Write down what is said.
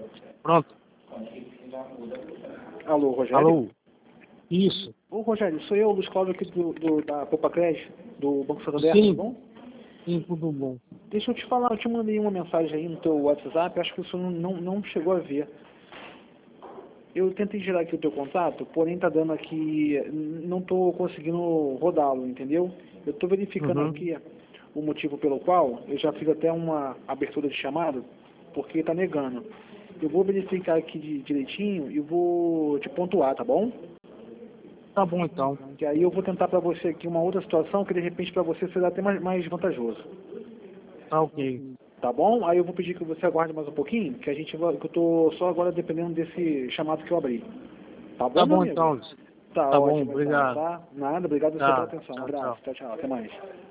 Pronto. Alô, Rogério? Alô? Isso. Ô, Rogério, sou eu, Luiz Cláudio, aqui da Poupa Crédito, do Banco Santander, Sim. tudo bom? Sim, tudo bom. Deixa eu te falar, eu te mandei uma mensagem aí no teu WhatsApp, acho que o senhor não chegou a ver. Eu tentei gerar aqui o teu contato, porém tá dando aqui, não estou conseguindo rodá-lo, entendeu? Eu estou verificando aqui o motivo pelo qual eu já fiz até uma abertura de chamada, porque está negando. Eu vou verificar aqui direitinho e vou te pontuar, tá bom? Tá bom, então. Que aí eu vou tentar para você aqui uma outra situação que de repente para você será até mais vantajoso. Tá ok. Tá bom? Aí eu vou pedir que você aguarde mais um pouquinho, que eu tô só agora dependendo desse chamado que eu abri. Tá bom, Tá meu bom, amigo? então. Tá Tá bom, ótimo, então, obrigado. tá? Nada, obrigado a você pela Tá. atenção. Um Tchau, abraço. tchau. Tchau, tchau. Até mais.